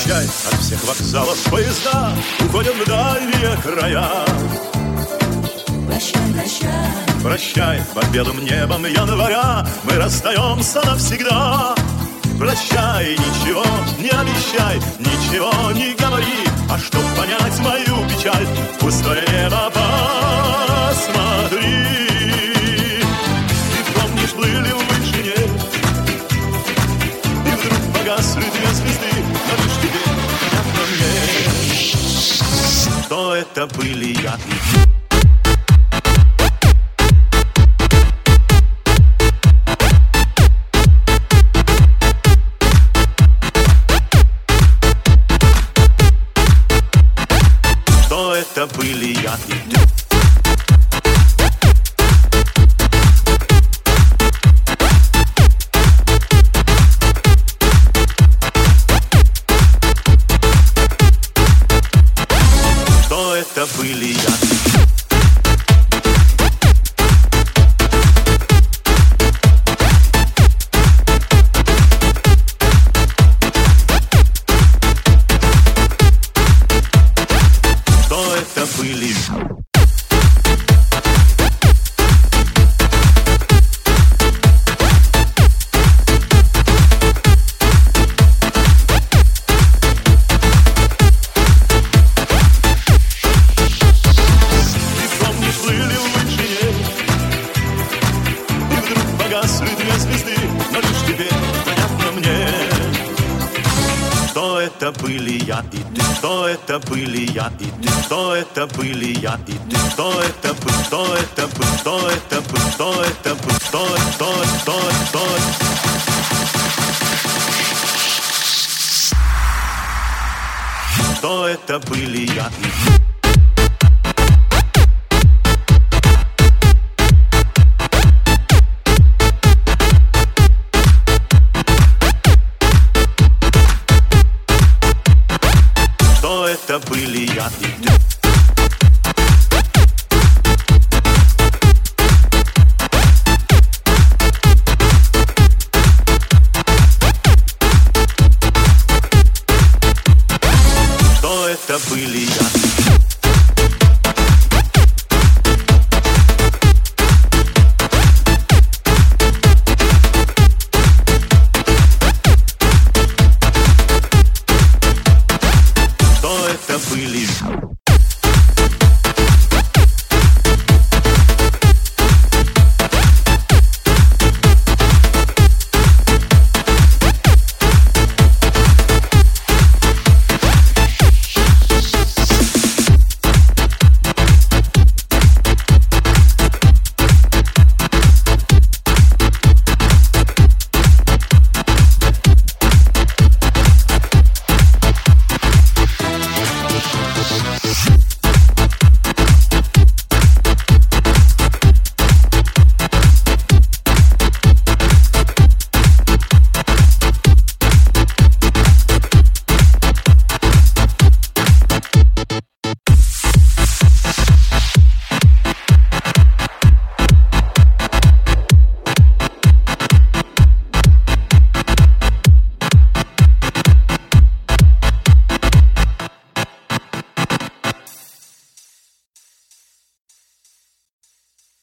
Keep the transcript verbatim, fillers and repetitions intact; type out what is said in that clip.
Прощай, от всех вокзалов поезда уходят в дальние края. Прощай, прощай, Прощай, под белым небом января мы расстаемся навсегда. Прощай, ничего не обещай, ничего не говори, а чтоб понять мою печаль, в пустое небо посмотри. Ты помнишь, плыли в вышине, и вдруг погасли две звезды, но лишь теперь понятно мне, что это были я и ты. Это были я и ты. Что это были я и ты. Это были Ты помнишь, плыли в вышине, и вдруг погасли две звезды, но лишь теперь понятно мне, что это были я и ты, что это были я и ты, что это были я и ты, что это был, что это был, что это был, что это был, что, что, что, что. Что это были я и ты. Это были я и ты. Что это были